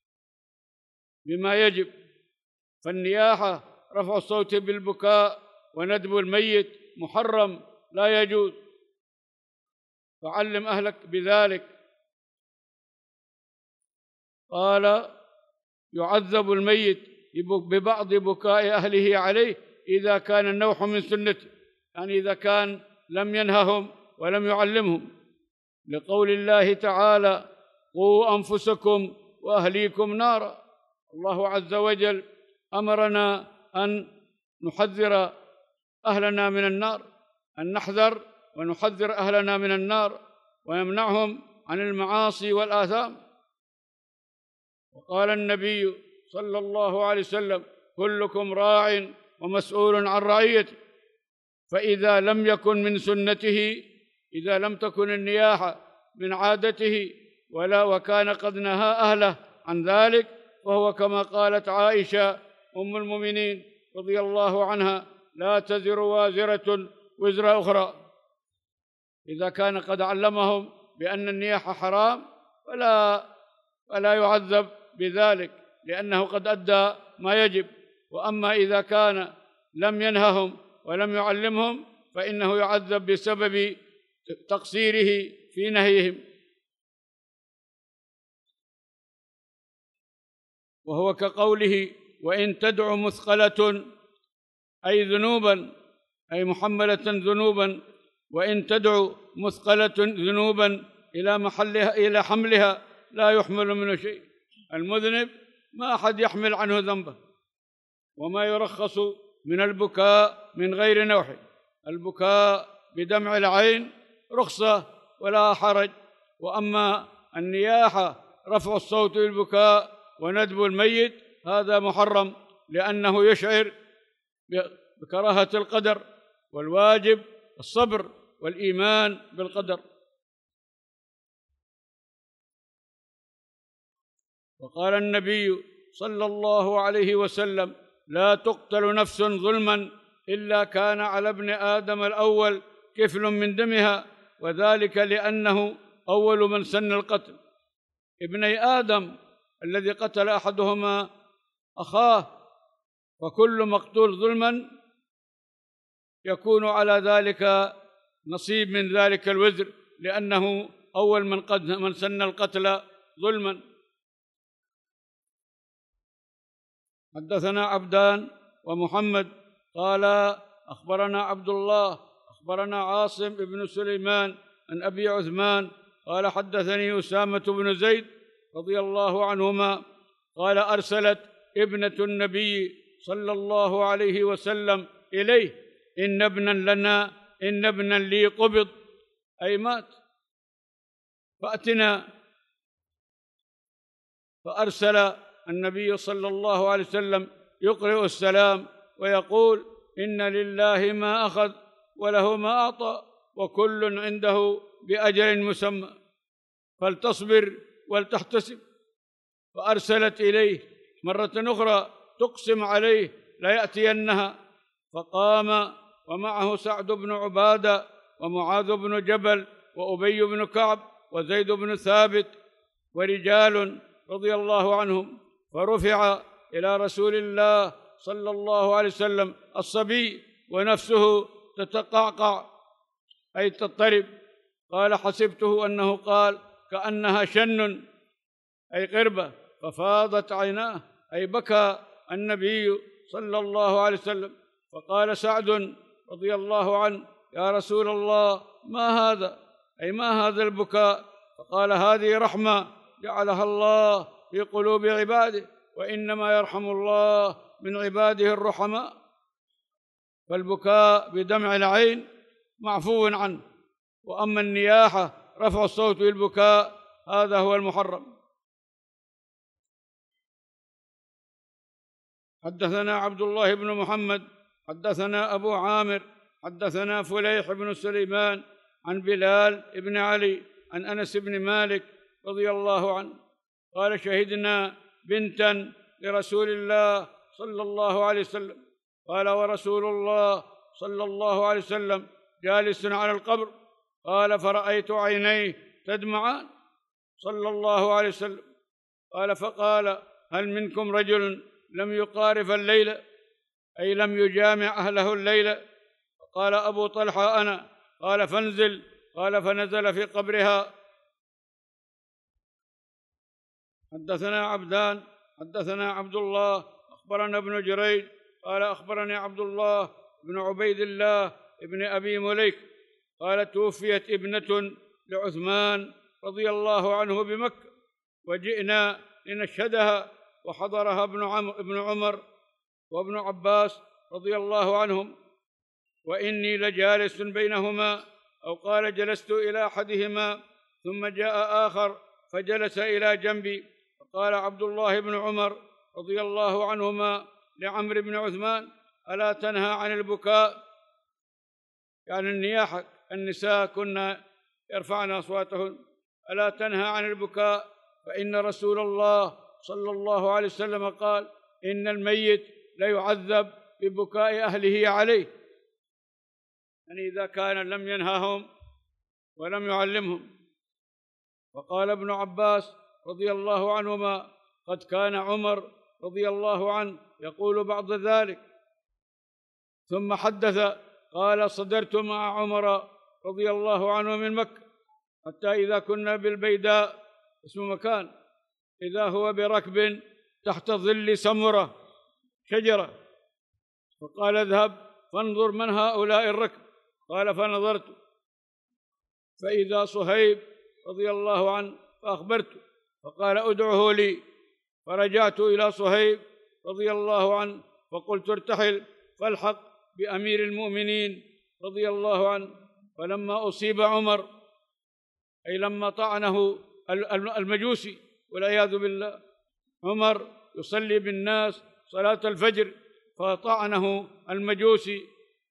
بما يجب، فالنياحة رفع الصوت بالبكاء وندب الميت محرم لا يجوز، فعلم أهلك بذلك. قال: يعذب الميت ببعض بكاء أهله عليه إذا كان النوح من سنته، يعني إذا كان لم ينههم ولم يعلمهم، لقول الله تعالى: قوا أنفسكم وأهليكم نارا. الله عز وجل أمرنا أن نحذر أهلنا من النار، أن نحذر ونحذر أهلنا من النار ويمنعهم عن المعاصي والآثام. وقال النبي صلى الله عليه وسلم: كلكم راع ومسؤول عن رعيته. فإذا لم يكن من سنته، إذا لم تكن النياحة من عادته ولا وكان قد نهى أهله عن ذلك، فهو كما قالت عائشة أم المؤمنين رضي الله عنها: لا تزر وازرة وزر أخرى. إذا كان قد علمهم بأن النياحة حرام فلا فلا يعذب بذلك لأنه قد أدى ما يجب. وأما إذا كان لم ينههم ولم يعلمهم فإنه يعذب بسبب تقصيره في نهيهم. وهو كقوله: وإن تدع مثقلة، أي ذنوبا، أي محملة ذنوبا، وإن تدع مثقلة ذنوبا إلى محلها إلى حملها لا يحمل منه شيء. المذنب ما أحد يحمل عنه ذنبه. وما يرخص من البكاء من غير نوح، البكاء بدمع العين رخصة ولا حرج. وأما النياحة رفع الصوت بالبكاء وندب الميت هذا محرم، لأنه يشعر بكراهة القدر، والواجب الصبر والإيمان بالقدر. وقال النبي صلى الله عليه وسلم: لا تقتل نفس ظلما إلا كان على ابن آدم الأول كفل من دمها، وذلك لأنه أول من سن القتل. ابني آدم الذي قتل أحدهما أخاه، فكل مقتول ظلما يكون على ذلك نصيب من ذلك الوزر، لأنه أول من قد من سن القتل ظلما. حدثنا عبدان ومحمد قال: أخبرنا عبد الله أخبرنا عاصم بن سليمان عن أبي عثمان قال: حدثني أسامة بن زيد رضي الله عنهما قال: أرسلت ابنة النبي صلى الله عليه وسلم إليه: إن ابنا لنا إن ابنا لي قبض، أي مات، فأتنا. فأرسل النبي صلى الله عليه وسلم يقرئ السلام ويقول: إن لله ما أخذ وله ما أعطى وكل عنده بأجل مسمى فلتصبر ولتحتسب. فأرسلت إليه مرة أخرى تقسم عليه لا يأتينها، فقام ومعه سعد بن عبادة ومعاذ بن جبل وأبي بن كعب وزيد بن ثابت ورجال رضي الله عنهم، فرفع إلى رسول الله صلى الله عليه وسلم الصبي ونفسه تتقعقع أي تضطرب. قال حسبته أنه قال كأنها شن أي قربة، ففاضت عيناه أي بكى النبي صلى الله عليه وسلم. فقال سعد رضي الله عنه: يا رسول الله ما هذا؟ أي ما هذا البكاء؟ فقال: هذه رحمة جعلها الله في قلوب عباده، وإنما يرحم الله من عباده الرحماء. فالبكاء بدمع العين معفو عنه، وأما النياحة رفع الصوت بالبكاء هذا هو المحرم. حدثنا عبد الله بن محمد حدثنا أبو عامر حدثنا فليح بن سليمان عن بلال بن علي عن أنس بن مالك رضي الله عنه قال: شهدنا بنتا لرسول الله صلى الله عليه وسلم. قال: ورسول الله صلى الله عليه وسلم جالس على القبر. قال: فرأيت عينيه تدمعان صلى الله عليه وسلم. قال: فقال: هل منكم رجل لم يقارف الليلة، أي لم يجامع أهله الليلة؟ قال أبو طلحة: أنا. قال: فانزل. قال: فنزل في قبرها. حدثنا عبدان حدثنا عبد الله أخبرنا ابن جريج قال: أخبرني عبد الله بن عبيد الله بن أبي مليك قال: توفيت ابنة لعثمان رضي الله عنه بمكة، وجئنا لنشهدها، وحضرها ابن عمر وابن عباس رضي الله عنهم، وإني لجالس بينهما، أو قال: جلست إلى أحدهما ثم جاء آخر فجلس إلى جنبي. فقال عبد الله بن عمر رضي الله عنهما لعمرو بن عثمان: ألا تنهى عن البكاء؟ يعني النياحة، النساء كن يرفعن أصواتهن. ألا تنهى عن البكاء؟ فإن رسول الله صلى الله عليه وسلم قال: إن الميت ليعذب ببكاء أهله عليه. يعني إذا كان لم ينهاهم ولم يعلمهم. وقال ابن عباس رضي الله عنهما: قد كان عمر رضي الله عنه يقول بعض ذلك. ثم حدث قال: صدرت مع عمر رضي الله عنه من مكة حتى إذا كنا بالبيداء، اسم مكان، إذا هو بركب تحت ظل سمرة شجرة، فقال: اذهب فانظر من هؤلاء الركب. قال: فنظرت فإذا صهيب رضي الله عنه، فأخبرته فقال: ادعه لي. فرجعت إلى صهيب رضي الله عنه فقلت: ارتحل فالحق بأمير المؤمنين رضي الله عنه. فلما أصيب عمر، أي لما طعنه المجوسي والعياذ بالله، عمر يصلي بالناس صلاة الفجر فطعنه المجوسي،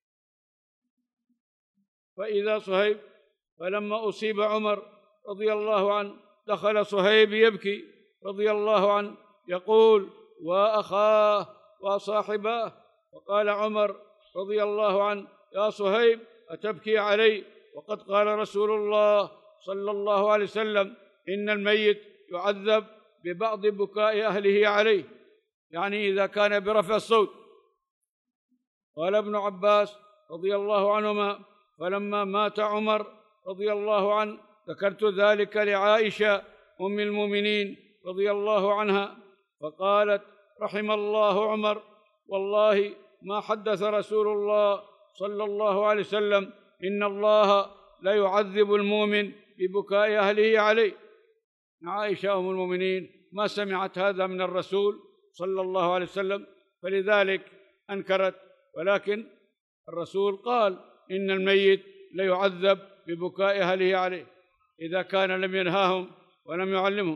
فإذا صهيب، فلما أصيب عمر رضي الله عنه دخل صهيب يبكي رضي الله عنه يقول: وأخاه وصاحباه. وقال عمر رضي الله عنه: يا صهيب أتبكي علي وقد قال رسول الله صلى الله عليه وسلم: إن الميت يعذب ببعض بكاء أهله عليه، يعني إذا كان برفع الصوت. قال ابن عباس رضي الله عنهما: فلما مات عمر رضي الله عنه ذكرت ذلك لعائشة أم المؤمنين رضي الله عنها، فقالت: رحم الله عمر، والله ما حدث رسول الله صلى الله عليه وسلم إن الله لا يعذب المؤمن ببكاء أهله عليه. عائشة أم المؤمنين ما سمعت هذا من الرسول صلى الله عليه وسلم، فلذلك أنكرت، ولكن الرسول قال: إن الميت لا يعذب ببكاء أهله عليه إذا كان لم ينهاهم ولم يعلمهم.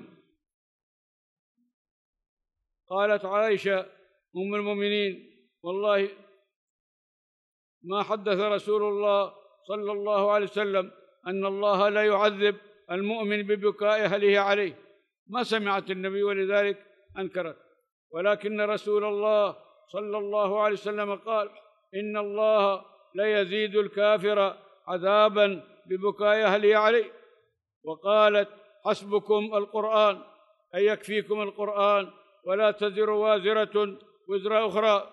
قالت عائشة أم المؤمنين: والله ما حدث رسول الله صلى الله عليه وسلم أن الله لا يعذب المؤمن ببكاء أهله عليه، ما سمعت النبي، ولذلك أنكرت. ولكن رسول الله صلى الله عليه وسلم قال: إن الله لا يزيد الكافر عذابا ببكاء أهله عليه. وقالت: حسبكم القرآن، أي يكفيكم القرآن، ولا تزر وازرة وزر أخرى.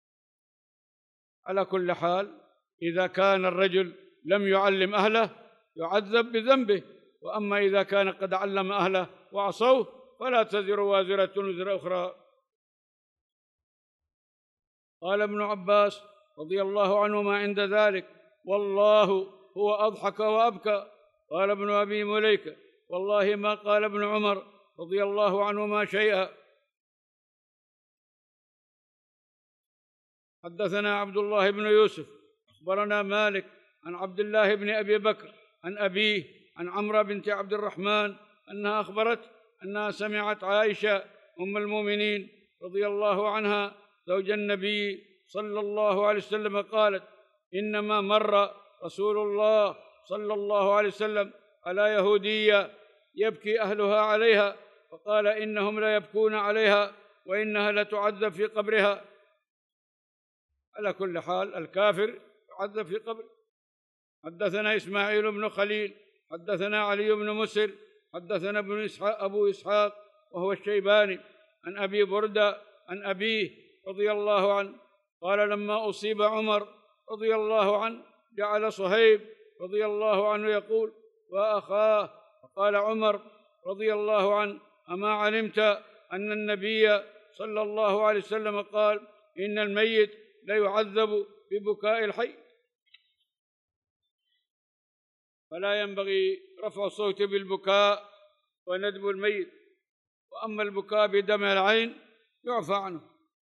على كل حال، إذا كان الرجل لم يعلم أهله يعذب بذنبه، وأما إذا كان قد علم أهله وعصوه فلا تزر وازرة وزر أخرى. قال ابن عباس رضي الله عنهما عند ذلك: والله هو أضحك وأبكى. قال ابن أبي مليكة: والله ما قال ابن عمر رضي الله عنهما شيئا. حدثنا عبد الله بن يوسف أخبرنا مالك عن عبد الله بن أبي بكر عن أبيه عن عمرو بنت عبد الرحمن أنها أخبرت أنها سمعت عائشة أم المؤمنين رضي الله عنها زوج النبي صلى الله عليه وسلم قالت: إنما مر رسول الله صلى الله عليه وسلم على يهودية يبكي أهلها عليها، فقال: إنهم لا يبكون عليها وإنها لتعذب في قبرها. على كل حال الكافر يعذب في قبره. حدثنا إسماعيل بن خليل حدثنا علي بن مسر حدثنا ابن إسحاق أبو إسحاق وهو الشيباني عن أبي بردة عن أبيه رضي الله عنه قال: لما أصيب عمر رضي الله عنه جعل صهيب رضي الله عنه يقول: وأخاه. فقال عمر رضي الله عنه: أما علمت أن النبي صلى الله عليه وسلم قال: إن الميت لا يعذب ببكاء الحي؟ فلا ينبغي رفع الصوت بالبكاء وندب الميت، وأما البكاء بدمع العين يعفى عنه.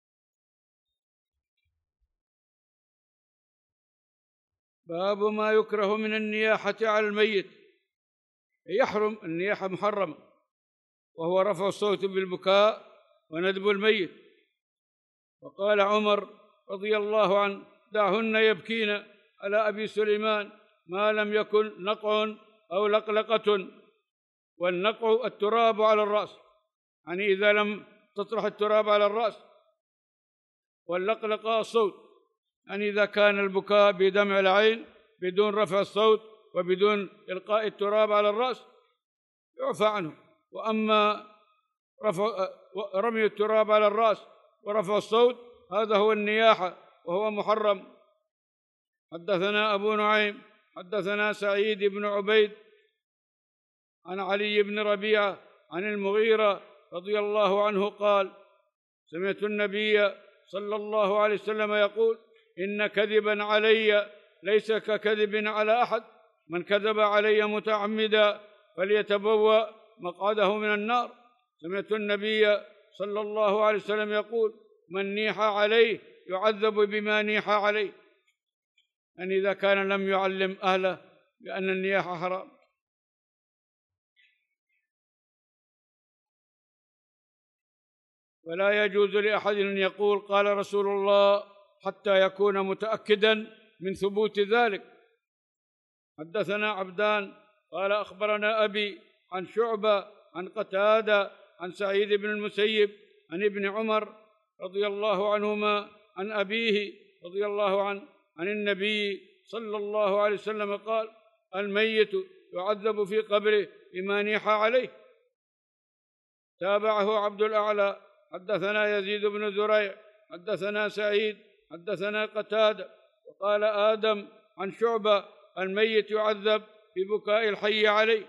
باب ما يكره من النياحة على الميت. يحرم النياحة محرمة، وهو رفع الصوت بالبكاء وندب الميت. وقال عمر رضي الله عنه: دعهن يبكين على أبي سليمان ما لم يكن نقع أو لقلقة. والنقع التراب على الرأس، يعني إذا لم تطرح التراب على الرأس. واللقلقة الصوت، يعني إذا كان البكاء بدمع العين بدون رفع الصوت وبدون إلقاء التراب على الرأس يعفى عنه. وأما رفع رمي التراب على الرأس ورفع الصوت هذا هو النياحة وهو محرم. حدثنا أبو نعيم حدثنا سعيد بن عبيد عن علي بن ربيعة عن المغيرة رضي الله عنه قال: سمعت النبي صلى الله عليه وسلم يقول: إن كذبا علي ليس ككذب على أحد، من كذب علي متعمدا فليتبوأ مقعده من النار. سمعت النبي صلى الله عليه وسلم يقول: من نيح عليه يعذب بما نيح عليه، أن إذا كان لم يعلم أهله بأن النياحة حرام. ولا يجوز لأحد أن يقول قال رسول الله حتى يكون متأكدا من ثبوت ذلك. حدثنا عبدان قال: أخبرنا أبي عن شعبة عن قتادة عن سعيد بن المسيب عن ابن عمر رضي الله عنهما عن أبيه رضي الله عنه عن النبي صلى الله عليه وسلم قال: الميت يعذب في قبره بما نيح عليه. تابعه عبد الأعلى حدثنا يزيد بن زريع حدثنا سعيد حدثنا قتادة وقال آدم عن شعبة: الميت يعذب ببكاء الحي عليه.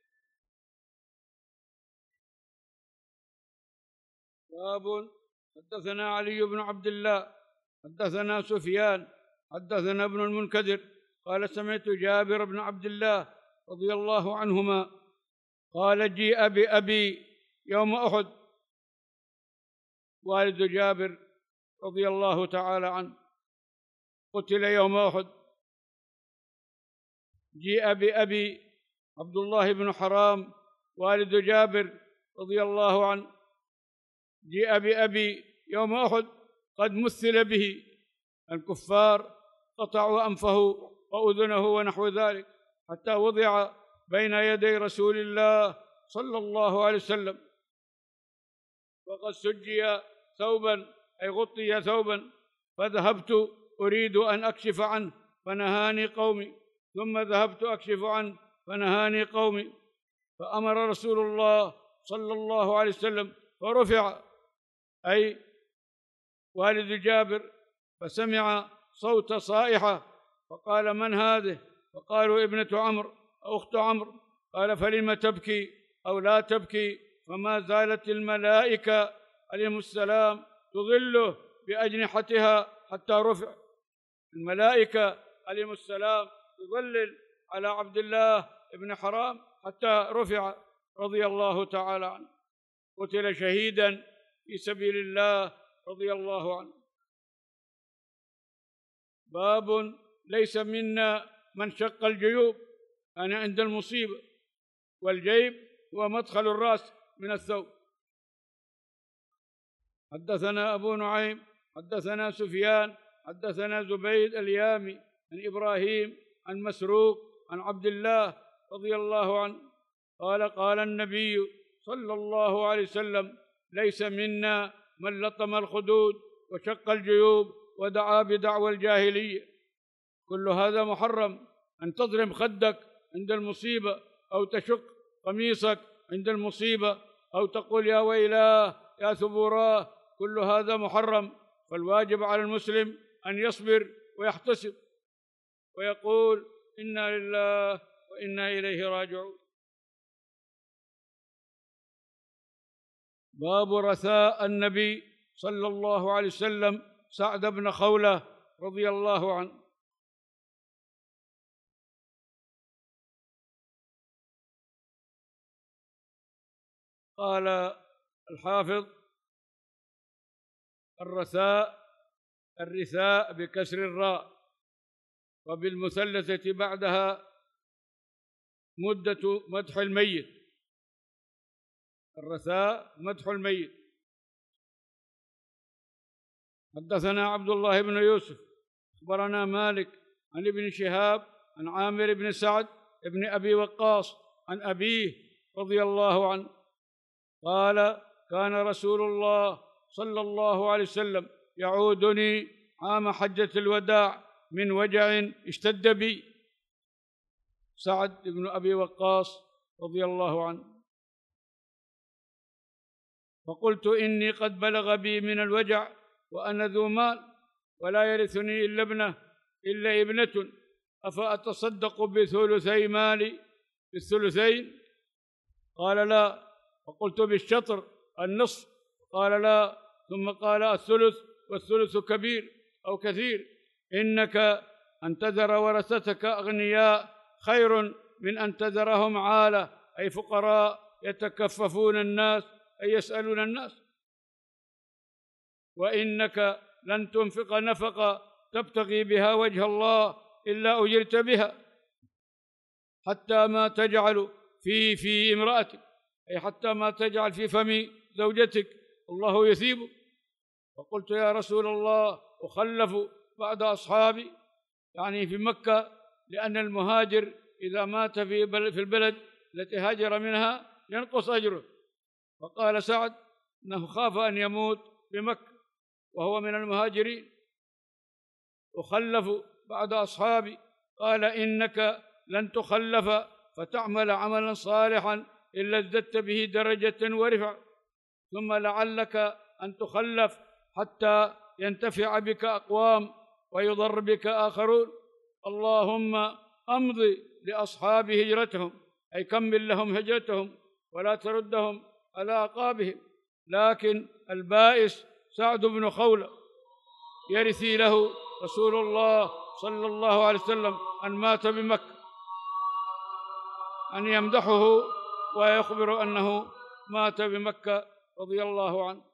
باب حدثنا علي بن عبد الله حدثنا سفيان حدثنا ابن المنكدر قال: سمعت جابر بن عبد الله رضي الله عنهما قال: جيء بأبي يوم أحد. والد جابر رضي الله تعالى عنه قتل يوم أحد. جيء بأبي عبد الله بن حرام والد جابر رضي الله عنه، جيء بأبي يوم أحد قد مثل به، الكفار قطعوا أنفه وأذنه ونحو ذلك حتى وضع بين يدي رسول الله صلى الله عليه وسلم، وقد سجي ثوبا أي غطي ثوبا، فذهبت أريد أن أكشف عنه فنهاني قومي، ثم ذهبت أكشف عنه فنهاني قومي، فأمر رسول الله صلى الله عليه وسلم فرفع أي والد جابر، فسمع صوت صائحة فقال: من هذه؟ فقالوا: ابنة عمرو أخت عمرو. قال: فلم تبكي أو لا تبكي؟ فما زالت الملائكة عليهم السلام تظله بأجنحتها حتى رفع. الملائكة عليهم السلام تظلل على عبد الله بن حرام حتى رفع رضي الله تعالى عنه، قتل شهيدا في سبيل الله رضي الله عنه. باب: ليس منا من شق الجيوب، أنا عند المصيبة، والجيب هو مدخل الرأس من الثوب. حدثنا أبو نعيم حدثنا سفيان حدثنا زبيد اليامي عن إبراهيم عن مسروق عن عبد الله رضي الله عنه قال: قال النبي صلى الله عليه وسلم: ليس منا من لطم الخدود وشق الجيوب ودعا بدعوى الجاهلية. كل هذا محرم. أن تضرب خدك عند المصيبة، أو تشق قميصك عند المصيبة، أو تقول يا ويلاه يا ثبوراه، كل هذا محرم. فالواجب على المسلم أن يصبر ويحتسب ويقول: إنا لله وإنا إليه راجعون. باب رثاء النبي صلى الله عليه وسلم سعد بن خولة رضي الله عنه. قال الحافظ: الرثاء الرثاء بكسر الراء، وبالمثلثة بعدها مدة مدح الميت. الرثاء مدح الميت. حدثنا عبد الله بن يوسف أخبرنا مالك عن ابن شهاب عن عامر بن سعد بن أبي وقاص عن أبيه رضي الله عنه قال: كان رسول الله صلى الله عليه وسلم يعودني عام حجة الوداع من وجع اشتد بي. سعد بن أبي وقاص رضي الله عنه. فقلت: إني قد بلغ بي من الوجع وأنا ذو مال، ولا يرثني إلا ابنة إلا ابنة، أفأتصدق بثلثي مالي بالثلثين؟ قال: لا. فقلت: بالشطر النصف؟ قال: لا. ثم قال: الثلث، والثلث كبير أو كثير. إنك أن تذر ورثتك أغنياء خير من أن تذرهم عالة، أي فقراء يتكففون الناس أي يسألون الناس. وإنك لن تنفق نفقة تبتغي بها وجه الله إلا أجرت بها، حتى ما تجعل في في امرأتك، أي حتى ما تجعل في فم زوجتك الله يثيبك. فقلت: يا رسول الله، أخلف بعد أصحابي، يعني في مكة، لأن المهاجر إذا مات في البلد التي هاجر منها ينقص أجره. فقال سعد أنه خاف أن يموت بمكة وهو من المهاجرين. أخلف بعد أصحابي. قال: إنك لن تخلف فتعمل عملا صالحا إلا ازددت به درجة ورفع، ثم لعلك أن تخلف حتى ينتفع بك أقوام ويضر بك آخرون. اللهم أمضي لأصحاب هجرتهم، أي كمل لهم هجرتهم ولا تردهم على أعقابهم. لكن البائس سعد بن خولة يرثي له رسول الله صلى الله عليه وسلم أن مات بمكة، أن يمدحه ويخبر أنه مات بمكة رضي الله عنه.